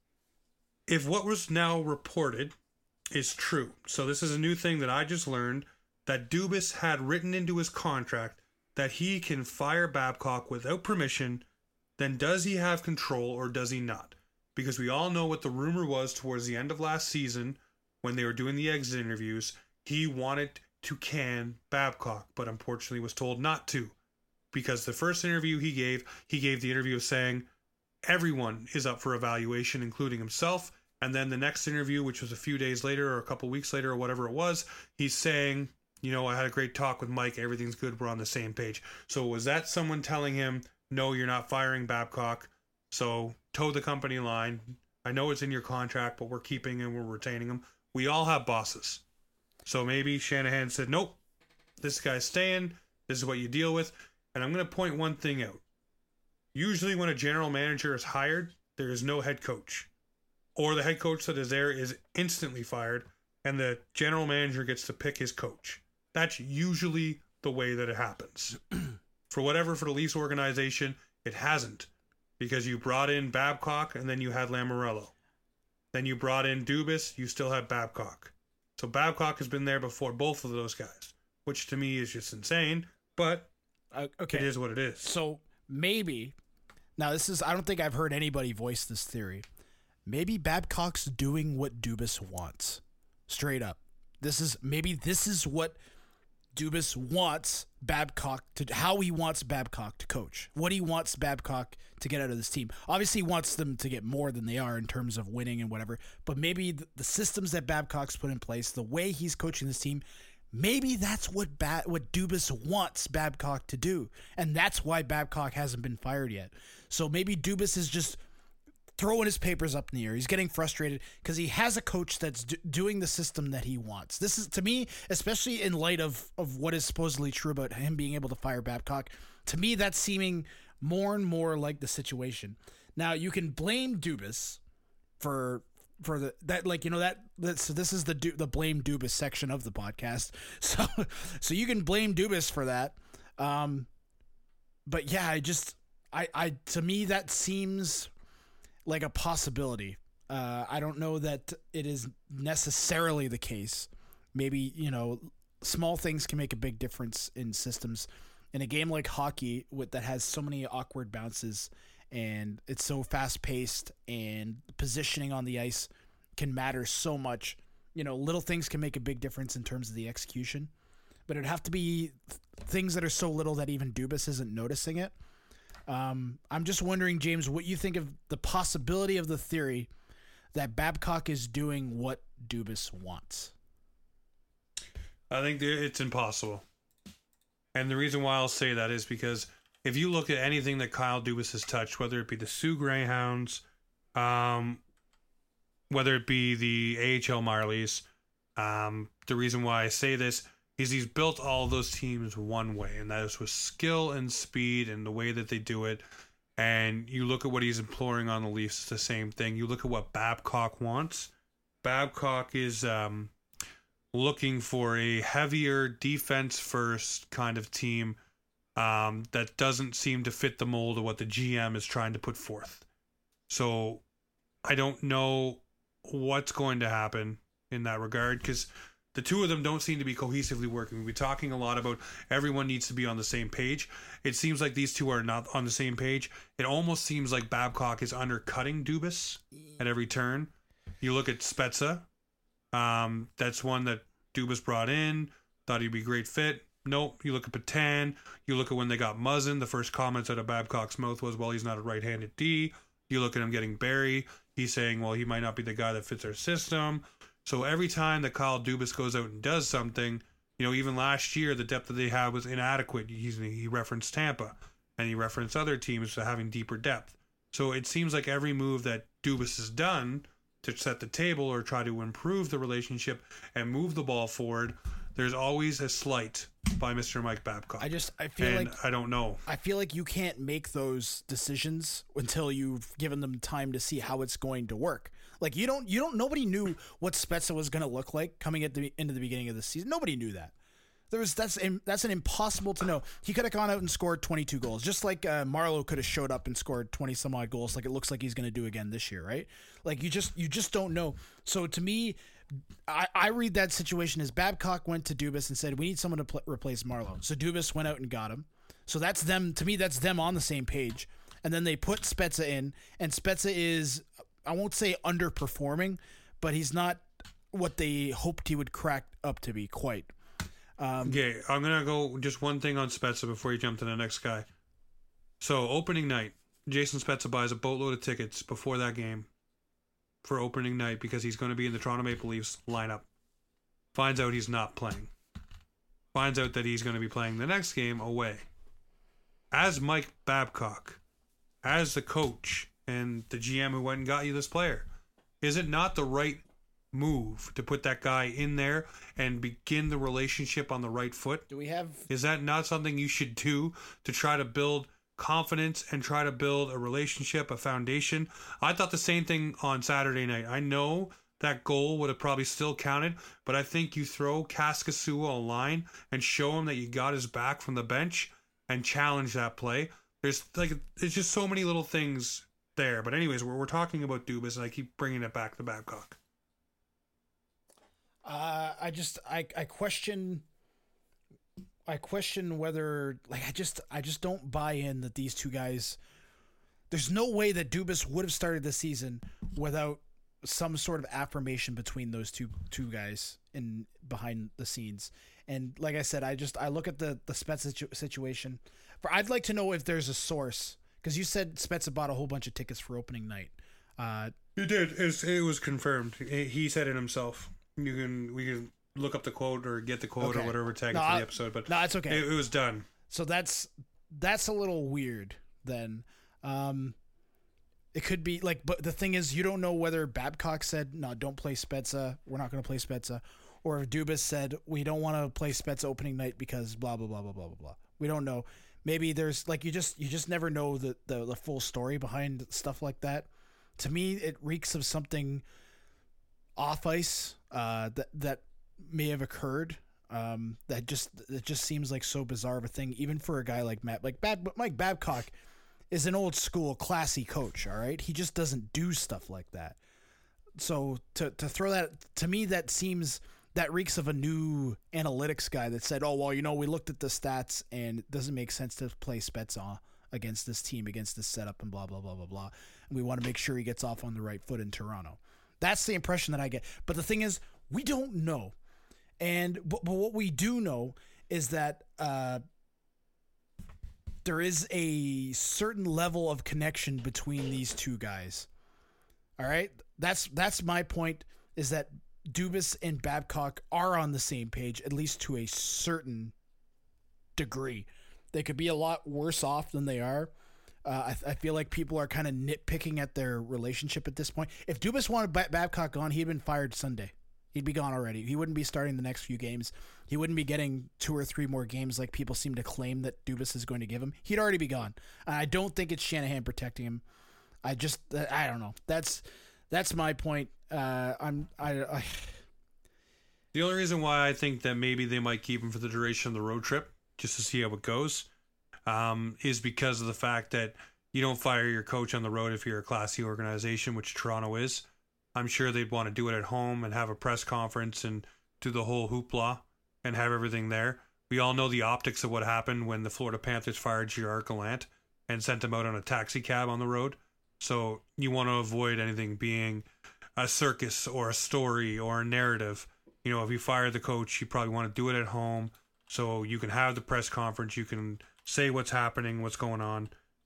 if what was now reported is true, so this is a new thing that I just learned, that Dubas had written into his contract that he can fire Babcock without permission, then does he have control or does he not? Because we all know what the rumor was towards the end of last season when they were doing the exit interviews. He wanted to can Babcock, but unfortunately was told not to. Because the first interview he gave, he gave the interview of saying everyone is up for evaluation, including himself. And then the next interview, which was a few days later or a couple weeks later or whatever it was, he's saying, you know, I had a great talk with Mike. Everything's good. We're on the same page. So was that someone telling him, no, you're not firing Babcock, so toe the company line. I know it's in your contract, but we're keeping him, we're retaining him. We all have bosses. So maybe Shanahan said, nope, this guy's staying. This is what you deal with. And I'm going to point one thing out. Usually when a general manager is hired, there is no head coach. Or the head coach that is there is instantly fired, and the general manager gets to pick his coach. That's usually the way that it happens. For whatever, for the Leafs organization, it hasn't. Because you brought in Babcock, and then you had Lamoriello. Then you brought in Dubas, you still have Babcock. So Babcock has been there before both of those guys, which to me is just insane, but Uh, okay. it is what it is. So maybe, now this is, I don't think I've heard anybody voice this theory. Maybe Babcock's doing what Dubas wants. Straight up. This is, maybe this is what Dubas wants Babcock to how he wants Babcock to coach, what he wants Babcock to get out of this team. Obviously, he wants them to get more than they are in terms of winning and whatever. But maybe the, the systems that Babcock's put in place, the way he's coaching this team, maybe that's what ba- what Dubas wants Babcock to do, and that's why Babcock hasn't been fired yet. So maybe Dubas is just throwing his papers up in the air. He's getting frustrated because he has a coach that's do- doing the system that he wants. This is, to me, especially in light of, of what is supposedly true about him being able to fire Babcock, to me that's seeming more and more like the situation. Now, you can blame Dubas for for the that like you know that, that so this is the du- the blame Dubas section of the podcast. So so you can blame Dubas for that. Um, but yeah, I just I I to me that seems like a possibility. Uh, I don't know that it is necessarily the case. Maybe, you know, small things can make a big difference in systems. In a game like hockey with that has so many awkward bounces and it's so fast paced and positioning on the ice can matter so much. You know, little things can make a big difference in terms of the execution, but it'd have to be th- things that are so little that even Dubas isn't noticing it. Um, I'm just wondering, James, what you think of the possibility of the theory that Babcock is doing what Dubas wants. I think it's impossible. And the reason why I'll say that is because if you look at anything that Kyle Dubas has touched, whether it be the Sioux Greyhounds, um, whether it be the A H L Marlies, um, the reason why I say this is he's built all those teams one way, and that is with skill and speed and the way that they do it. And you look at what he's imploring on the Leafs, it's the same thing. You look at what Babcock wants. Babcock is um, looking for a heavier defense-first kind of team um, that doesn't seem to fit the mold of what the G M is trying to put forth. So I don't know what's going to happen in that regard, because the two of them don't seem to be cohesively working. We'll be talking a lot about everyone needs to be on the same page. It seems like these two are not on the same page. It almost seems like Babcock is undercutting Dubas at every turn. You look at Spezza. Um, that's one that Dubas brought in. Thought he'd be a great fit. Nope. You look at Patan. You look at when they got Muzzin. The first comments out of Babcock's mouth was, well, he's not a right-handed D. You look at him getting Barry. He's saying, well, he might not be the guy that fits our system. So every time that Kyle Dubas goes out and does something, you know, even last year, the depth that they had was inadequate. He's, he referenced Tampa, and he referenced other teams having deeper depth. So it seems like every move that Dubas has done to set the table or try to improve the relationship and move the ball forward, there's always a slight by Mister Mike Babcock. I just, I feel and like I don't know. I feel like you can't make those decisions until you've given them time to see how it's going to work. Like you don't, you don't. Nobody knew what Spezza was going to look like coming at the into the beginning of the season. Nobody knew that. There was that's that's an impossible to know. He could have gone out and scored twenty-two goals, just like uh, Marleau could have showed up and scored twenty some odd goals, like it looks like he's going to do again this year, right? Like you just you just don't know. So to me, I, I read that situation as Babcock went to Dubas and said, we need someone to pl- replace Marleau. So Dubas went out and got him. So that's them. To me, that's them on the same page. And then they put Spezza in, and Spezza is, I won't say underperforming, but he's not what they hoped he would crack up to be quite. Um, okay, I'm going to go just one thing on Spezza before you jump to the next guy. So opening night, Jason Spezza buys a boatload of tickets before that game for opening night because he's going to be in the Toronto Maple Leafs lineup. Finds out he's not playing. Finds out that he's going to be playing the next game away. As Mike Babcock, as the coach and the G M who went and got you this player, is it not the right move to put that guy in there and begin the relationship on the right foot? Do we have... Is that not something you should do to try to build confidence and try to build a relationship, a foundation? I thought the same thing on Saturday night. I know that goal would have probably still counted, but I think you throw Kaskasua a line and show him that you got his back from the bench and challenge that play. There's like, there's just so many little things there. But anyways, we're, we're talking about Dubas, and I keep bringing it back to Babcock. Uh, I just, I, I question... I question whether, like, I just, I just don't buy in that these two guys. There's no way that Dubas would have started the season without some sort of affirmation between those two two guys in behind the scenes. And like I said, I just I look at the the Spezza situ- situation. For I'd like to know if there's a source, because you said Spezza bought a whole bunch of tickets for opening night. Uh, He did. It's, it was confirmed. He he said it himself. You can we can look up the quote or get the quote Okay. or whatever, tag it No, for I- the episode. But no, it's okay. it, it was done. So that's that's a little weird then. Um, it could be like, but the thing is, you don't know whether Babcock said, no, don't play Spezza. We're not going to play Spezza. Or if Dubas said, we don't want to play Spezza opening night because blah, blah, blah, blah, blah, blah, blah. We don't know. Maybe there's like, you just, you just never know the, the, the full story behind stuff like that. To me, it reeks of something off ice, uh, that, that may have occurred. Um, that just it just seems like so bizarre of a thing, even for a guy like Matt, like Bab, Mike Babcock is an old school, classy coach. All right, he just doesn't do stuff like that. So to to throw that to me, that seems that reeks of a new analytics guy that said, "Oh well, you know, we looked at the stats and it doesn't make sense to play Spezza against this team, against this setup, and blah blah blah blah blah. And we want to make sure he gets off on the right foot in Toronto." That's the impression that I get. But the thing is, we don't know. And but, but what we do know is that uh, there is a certain level of connection between these two guys. All right, that's that's my point. Is that Dubas and Babcock are on the same page, at least to a certain degree. They could be a lot worse off than they are. Uh, I, I feel like people are kind of nitpicking at their relationship at this point. If Dubas wanted ba- Babcock gone, he'd been fired Sunday. He'd be gone already. He wouldn't be starting the next few games. He wouldn't be getting two or three more games like people seem to claim that Dubas is going to give him. He'd already be gone. And I don't think it's Shanahan protecting him. I just, I don't know. That's that's my point. Uh, I'm, I, I. The only reason why I think that maybe they might keep him for the duration of the road trip, just to see how it goes, um, is because of the fact that you don't fire your coach on the road if you're a classy organization, which Toronto is. I'm sure they'd want to do it at home and have a press conference and do the whole hoopla and have everything there. We all know the optics of what happened when the Florida Panthers fired Gerard Gallant and sent him out on a taxi cab on the road. So you want to avoid anything being a circus or a story or a narrative. You know, if you fire the coach, you probably want to do it at home so you can have the press conference, you can say what's happening, what's going on,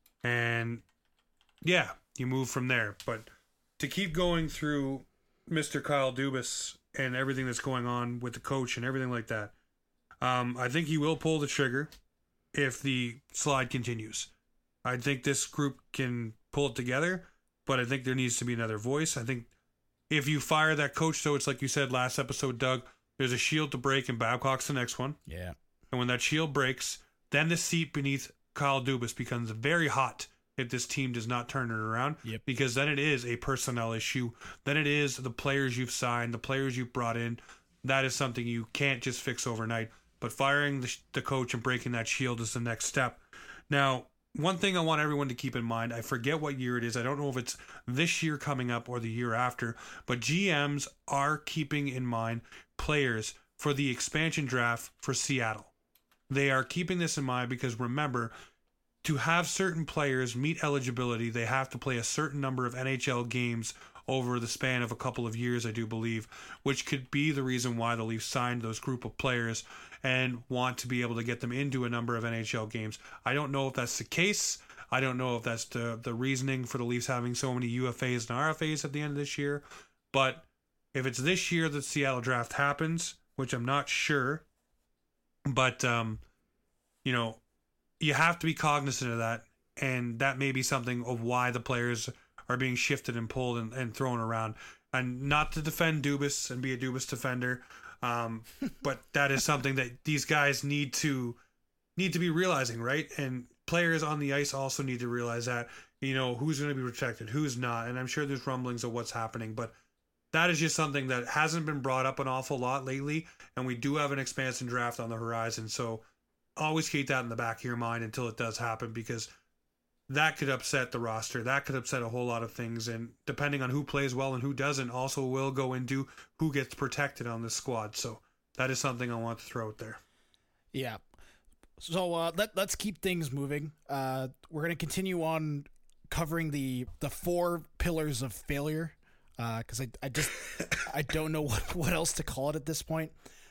and yeah, you move from there. But to keep going through Mister Kyle Dubas and everything that's going on with the coach and everything like that, um, I think he will pull the trigger if the slide continues. I think this group can pull it together, but I think there needs to be another voice. I think if you fire that coach, though, it's like you said last episode, Doug, there's a shield to break and Babcock's the next one. Yeah. And when that shield breaks, then the seat beneath Kyle Dubas becomes very hot if this team does not turn it around. Yep. Because then it is a personnel issue. Then it is the players you've signed, the players you've brought in. That is something you can't just fix overnight. But firing the, the coach and breaking that shield is the next step. Now, one thing I want everyone to keep in mind, I forget what year it is. I don't know if it's this year coming up or the year after, but G Ms are keeping in mind players for the expansion draft for Seattle. They are keeping this in mind because, remember, to have certain players meet eligibility, they have to play a certain number of N H L games over the span of a couple of years, I do believe, which could be the reason why the Leafs signed those group of players and want to be able to get them into a number of N H L games. I don't know if that's the case. I don't know if that's the, the reasoning for the Leafs having so many U F As and R F As at the end of this year. But if it's this year that Seattle draft happens, which I'm not sure, but, um, you know, you have to be cognizant of that. And that may be something of why the players are being shifted and pulled and, and thrown around. And not to defend Dubas and be a Dubas defender, um, but that is something that these guys need to need to be realizing, right? And players on the ice also need to realize that, you know, who's going to be protected, who's not. And I'm sure there's rumblings of what's happening, but that is just something that hasn't been brought up an awful lot lately. And we do have an expansion draft on the horizon. So always keep that in the back of your mind until it does happen, because that could upset the roster. That could upset a whole lot of things. And depending on who plays well and who doesn't, also will go into who gets protected on this squad. So that is something I want to throw out there. Yeah. So uh, let, let's keep things moving. Uh, we're going to continue on covering the, the four pillars of failure, because uh, I, I just I don't know what, what else to call it at this point.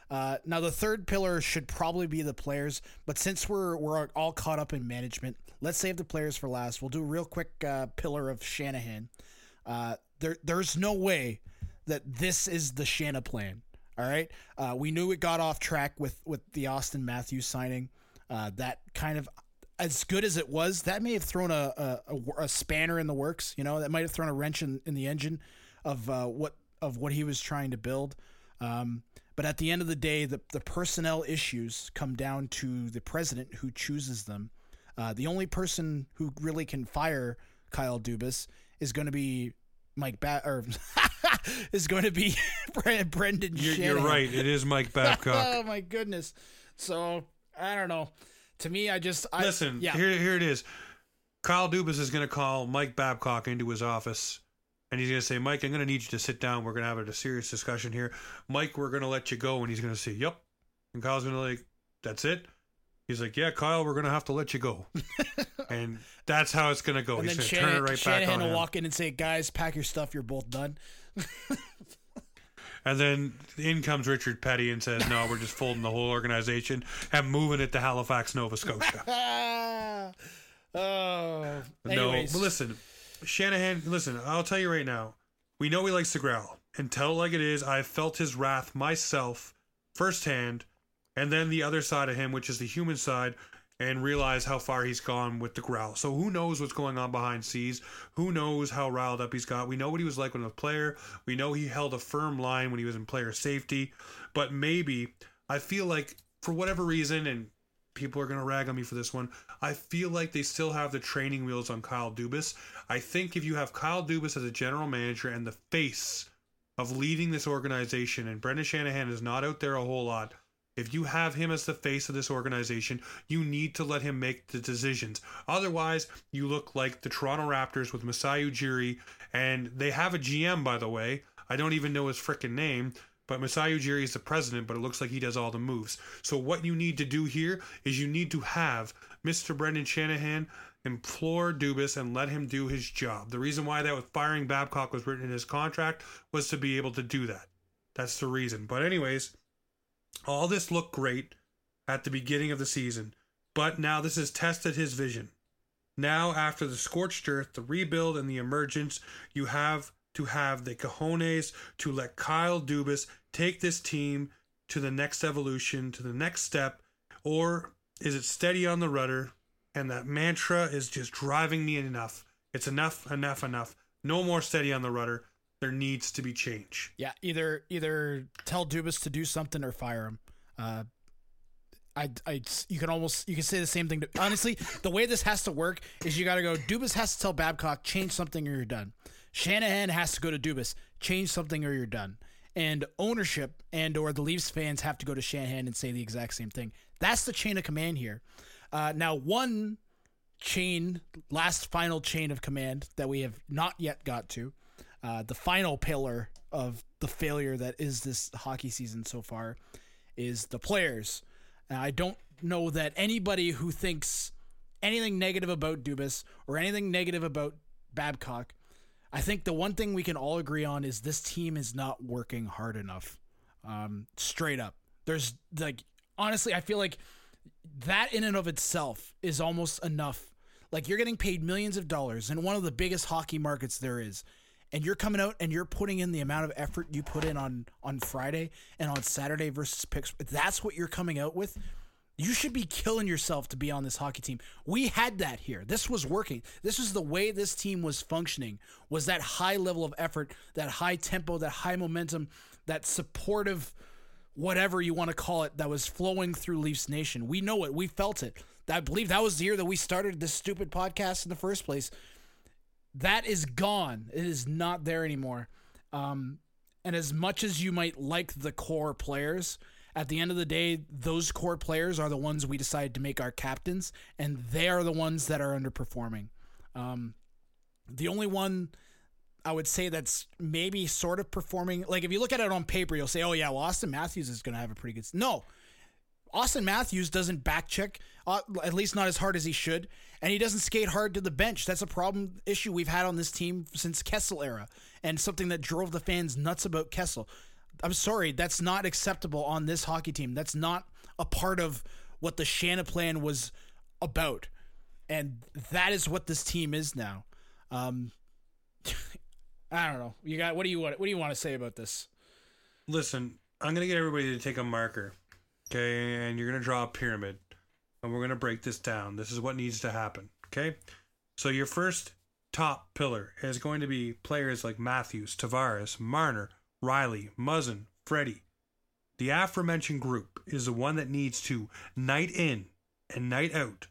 Uh, now the third pillar should probably be the players, but since we're we're all caught up in management, let's save the players for last. We'll do a real quick uh, pillar of Shanahan. Uh, there there's no way that this is the Shana plan. All right, uh, we knew it got off track with with the Austin Matthews signing. Uh, that kind of, as good as it was, that may have thrown a a, a, a spanner in the works. You know, that might have thrown a wrench in, in the engine of uh, what of what he was trying to build. Um, But at the end of the day, the, the personnel issues come down to the president who chooses them. Uh, the only person who really can fire Kyle Dubas is going to be Mike ba- or is going to be Brendan You're, Shanahan. you're right. It is Mike Babcock. Oh my goodness. So I don't know. To me, I just I, Listen. Yeah. Here, here it is. Kyle Dubas is going to call Mike Babcock into his office. And he's going to say, Mike, I'm going to need you to sit down. We're going to have a serious discussion here. Mike, we're going to let you go. And he's going to say, yep. And Kyle's going to like, that's it? He's like, yeah, Kyle, we're going to have to let you go. And that's how it's going to go. And He's then going to Shanahan, turn it right Shanahan back on will him. walk in and say, guys, pack your stuff. You're both done. And then in comes Richard Petty and says, no, we're just folding the whole organization and moving it to Halifax, Nova Scotia. oh, No, anyways. but listen, Shanahan, listen, I'll tell you right now. We know he likes to growl. And tell it like it is, I've felt his wrath myself firsthand, and then the other side of him, which is the human side, and realize how far he's gone with the growl. So who knows what's going on behind scenes? Who knows how riled up he's got? We know what he was like when he was a player. We know he held a firm line when he was in player safety. But maybe, I feel like, for whatever reason, and people are going to rag on me for this one, I feel like they still have the training wheels on Kyle Dubas. I think if you have Kyle Dubas as a general manager and the face of leading this organization, and Brendan Shanahan is not out there a whole lot, if you have him as the face of this organization, you need to let him make the decisions. Otherwise, you look like the Toronto Raptors with Masai Ujiri, and they have a G M, by the way. I don't even know his frickin' name, but Masai Ujiri is the president, but it looks like he does all the moves. So what you need to do here is you need to have Mister Brendan Shanahan implore Dubas and let him do his job. The reason why that with firing Babcock was written in his contract was to be able to do that. That's the reason. But anyways, all this looked great at the beginning of the season, but now this has tested his vision. Now, after the scorched earth, the rebuild, and the emergence, you have to have the cojones to let Kyle Dubas take this team to the next evolution, to the next step, or is it steady on the rudder? And that mantra is just driving me enough. It's enough, enough, enough. No more steady on the rudder. There needs to be change. Yeah, either either tell Dubas to do something or fire him. Uh, I, I, you can almost you can say the same thing. To, honestly, the way this has to work is you got to go. Dubas has to tell Babcock, change something or you're done. Shanahan has to go to Dubas, change something or you're done. And ownership and or the Leafs fans have to go to Shanahan and say the exact same thing. That's the chain of command here. Uh, now, one chain, last final chain of command that we have not yet got to. Uh, the final pillar of the failure that is this hockey season so far is the players. Now, I don't know that anybody who thinks anything negative about Dubas or anything negative about Babcock, I think the one thing we can all agree on is this team is not working hard enough. Um, straight up. There's like, honestly, I feel like that in and of itself is almost enough. Like, you're getting paid millions of dollars in one of the biggest hockey markets there is. And you're coming out and you're putting in the amount of effort you put in on, on Friday and on Saturday versus picks. That's what you're coming out with. You should be killing yourself to be on this hockey team. We had that here. This was working. This was the way this team was functioning, was that high level of effort, that high tempo, that high momentum, that supportive, whatever you want to call it, that was flowing through Leafs Nation. We know it. We felt it. I believe that was the year that we started this stupid podcast in the first place. That is gone. It is not there anymore. Um, and as much as you might like the core players, at the end of the day, those core players are the ones we decide to make our captains, and they are the ones that are underperforming. Um, the only one I would say that's maybe sort of performing, like if you look at it on paper, you'll say, oh yeah, well, Austin Matthews is going to have a pretty good... No. Austin Matthews doesn't back check, uh, at least not as hard as he should, and he doesn't skate hard to the bench. That's a problem issue we've had on this team since Kessel era, and something that drove the fans nuts about Kessel. I'm sorry, that's not acceptable on this hockey team. That's not a part of what the Shanna plan was about. And that is what this team is now. Um, I don't know. You got what do you want? What do you want to say about this? Listen, I'm gonna get everybody to take a marker, okay, and you're gonna draw a pyramid, and we're gonna break this down. This is what needs to happen, okay? So your first top pillar is going to be players like Matthews, Tavares, Marner, Riley, Muzzin, Freddie. The aforementioned group is the one that needs to, night in and night out,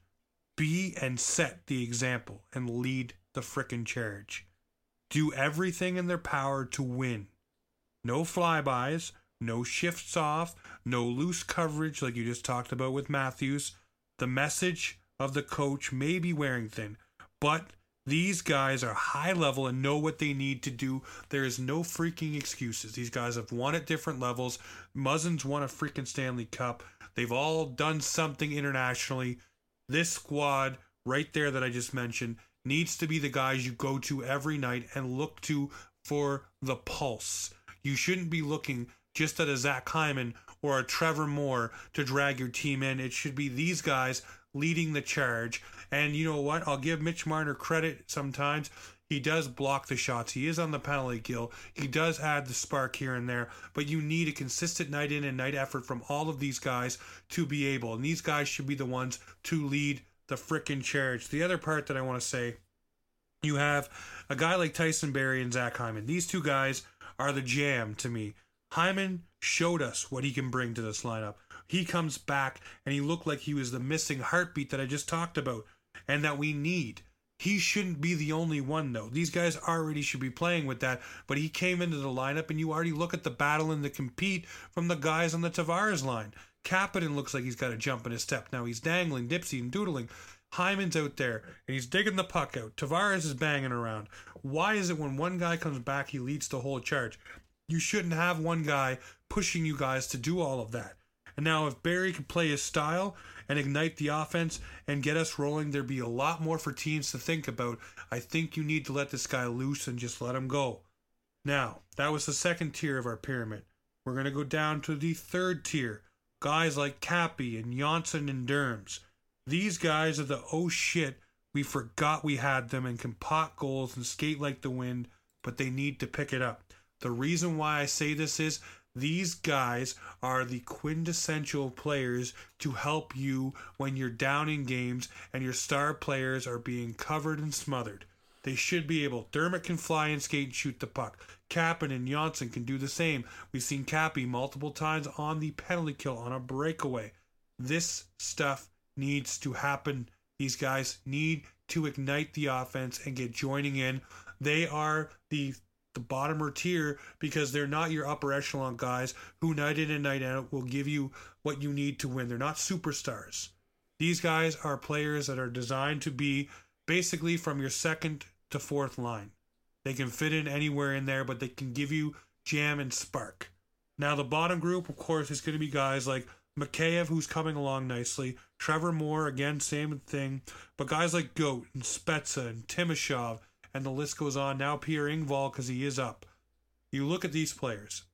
be and set the example and lead the frickin' charge. Do everything in their power to win. No flybys, no shifts off, no loose coverage like you just talked about with Matthews. The message of the coach may be wearing thin, but these guys are high level and know what they need to do. There is no freaking excuses. These guys have won at different levels. Muzzin's won a freaking Stanley Cup. They've all done something internationally. This squad right there that I just mentioned needs to be the guys you go to every night and look to for the pulse. You shouldn't be looking just at a Zach Hyman or a Trevor Moore to drag your team in. It should be these guys leading the charge. And you know what? I'll give Mitch Marner credit sometimes. He does block the shots. He is on the penalty kill. He does add the spark here and there. But you need a consistent night in and night effort from all of these guys to be able. And these guys should be the ones to lead the frickin' charge. The other part that I want to say, you have a guy like Tyson Barrie and Zach Hyman. These two guys are the jam to me. Hyman showed us what he can bring to this lineup. He comes back and he looked like he was the missing heartbeat that I just talked about and that we need. He shouldn't be the only one, though. These guys already should be playing with that, but he came into the lineup and you already look at the battle and the compete from the guys on the Tavares line. Kapanen looks like he's got a jump in his step. Now he's dangling, dipsy, and doodling. Hyman's out there and he's digging the puck out. Tavares is banging around. Why is it when one guy comes back, he leads the whole charge? You shouldn't have one guy pushing you guys to do all of that. And now if Barrie could play his style and ignite the offense and get us rolling, there'd be a lot more for teams to think about. I think you need to let this guy loose and just let him go. Now, that was the second tier of our pyramid. We're going to go down to the third tier. Guys like Cappy and Janssen and Derms. These guys are the oh shit, we forgot we had them and can pot goals and skate like the wind, but they need to pick it up. The reason why I say this is these guys are the quintessential players to help you when you're down in games and your star players are being covered and smothered. They should be able. Dermott can fly and skate and shoot the puck. Kapanen and Janssen can do the same. We've seen Cappy multiple times on the penalty kill on a breakaway. This stuff needs to happen. These guys need to ignite the offense and get joining in. They are the the bottomer tier because they're not your upper echelon guys who night in and night out will give you what you need to win. They're not superstars. These guys are players that are designed to be basically from your second to fourth line. They can fit in anywhere in there, but they can give you jam and spark. Now the bottom group, of course, is going to be guys like Mikheyev, who's coming along nicely. Trevor Moore, again, same thing. But guys like Goat and Spezza and Timashov, and the list goes on. Now Pierre Engvall, because he is up. You look at these players.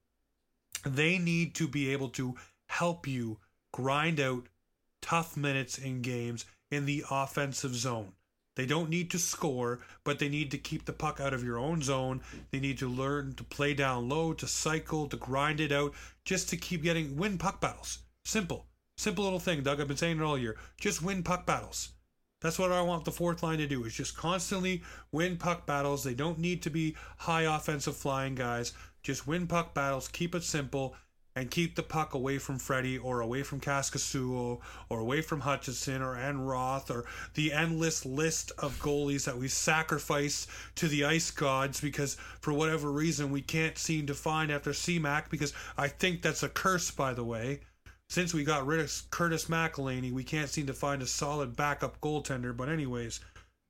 They need to be able to help you grind out tough minutes in games in the offensive zone. They don't need to score, but they need to keep the puck out of your own zone. They need to learn to play down low, to cycle, to grind it out, just to keep getting, win puck battles. Simple. Simple little thing, Doug. I've been saying it all year. Just win puck battles. That's what I want the fourth line to do, is just constantly win puck battles. They don't need to be high offensive flying guys. Just win puck battles, keep it simple, and keep the puck away from Freddie or away from Kaskasuo or away from Hutchinson or Ann Roth or the endless list of goalies that we sacrifice to the ice gods because for whatever reason we can't seem to find after C MAC, because I think that's a curse, by the way. Since we got rid of Curtis McElhaney, we can't seem to find a solid backup goaltender. But anyways,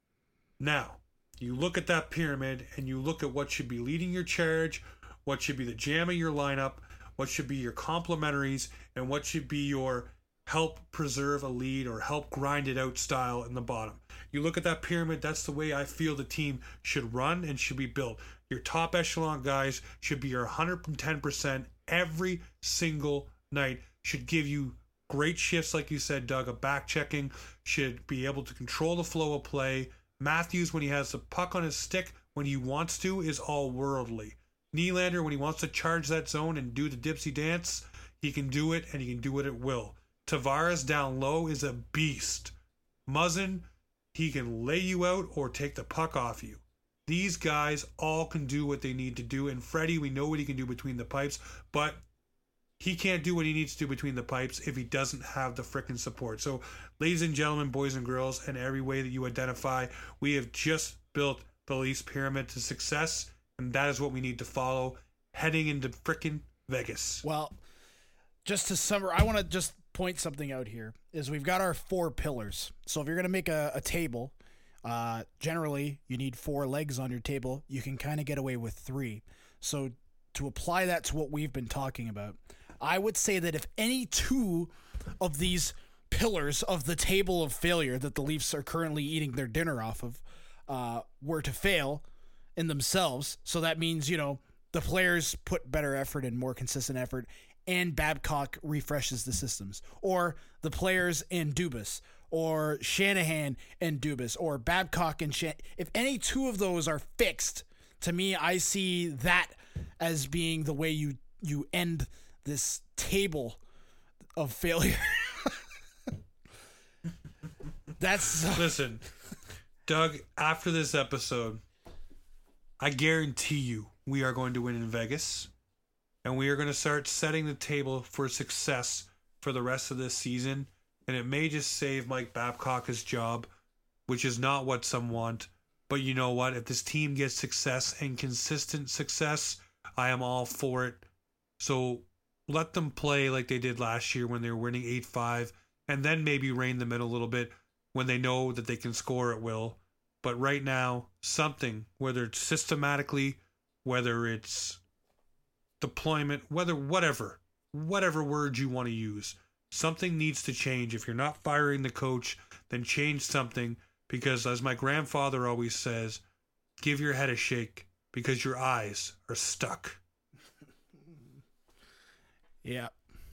now, you look at that pyramid and you look at what should be leading your charge, what should be the jam of your lineup, what should be your complementaries, and what should be your help preserve a lead or help grind it out style in the bottom. You look at that pyramid, that's the way I feel the team should run and should be built. Your top echelon guys should be your one hundred ten percent every single night. Should give you great shifts, like you said, Doug. A back checking, should be able to control the flow of play. Matthews, when he has the puck on his stick, when he wants to, is all worldly. Nylander, when he wants to charge that zone and do the dipsy dance, he can do it, and he can do it at will. Tavares down low is a beast. Muzzin, he can lay you out or take the puck off you. These guys all can do what they need to do. And Freddie, we know what he can do between the pipes, but he can't do what he needs to do between the pipes if he doesn't have the frickin' support. So, ladies and gentlemen, boys and girls, and every way that you identify, we have just built the Leafs pyramid to success, and that is what we need to follow heading into frickin' Vegas. Well, just to summarize, I want to just point something out here, is we've got our four pillars. So if you're going to make a, a table, uh, generally you need four legs on your table. You can kind of get away with three. So to apply that to what we've been talking about, I would say that if any two of these pillars of the table of failure that the Leafs are currently eating their dinner off of uh, were to fail in themselves, so that means, you know, the players put better effort and more consistent effort, and Babcock refreshes the systems, or the players and Dubas, or Shanahan and Dubas, or Babcock and Shan. If any two of those are fixed, to me, I see that as being the way you you end this table of failure. That's uh, listen, Doug. After this episode, I guarantee you we are going to win in Vegas. And we are going to start setting the table for success for the rest of this season. And it may just save Mike Babcock his job, which is not what some want. But you know what? If this team gets success and consistent success, I am all for it. So let them play like they did last year when they were winning eight five. And then maybe rein them in a little bit when they know that they can score at will. But right now, something, whether it's systematically, whether it's deployment, whether whatever, whatever word you want to use, something needs to change. If you're not firing the coach, then change something, because as my grandfather always says, give your head a shake because your eyes are stuck. Yeah.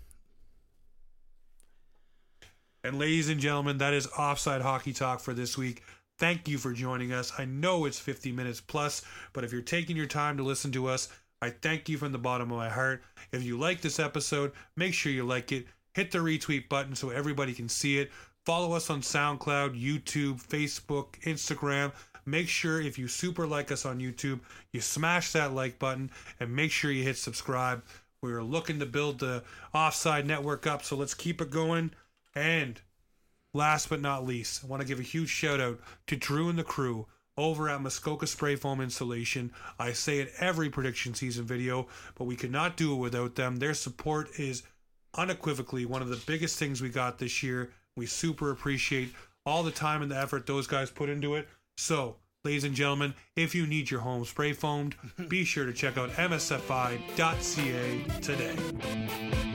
And ladies and gentlemen, that is Offside Hockey Talk for this week. Thank you for joining us. I know it's fifty minutes plus, but if you're taking your time to listen to us, I thank you from the bottom of my heart. If you like this episode, make sure you like it. Hit the retweet button so everybody can see it. Follow us on SoundCloud, YouTube, Facebook, Instagram. Make sure if you super like us on YouTube, you smash that like button and make sure you hit subscribe. We're looking to build the Offside Network up, so let's keep it going. And last but not least, I want to give a huge shout out to Drew and the crew over at Muskoka Spray Foam Installation. I say it every prediction season video, but we could not do it without them. Their support is unequivocally one of the biggest things we got this year. We super appreciate all the time and the effort those guys put into it. So, ladies and gentlemen, if you need your home spray foamed, be sure to check out M S F I dot C A today.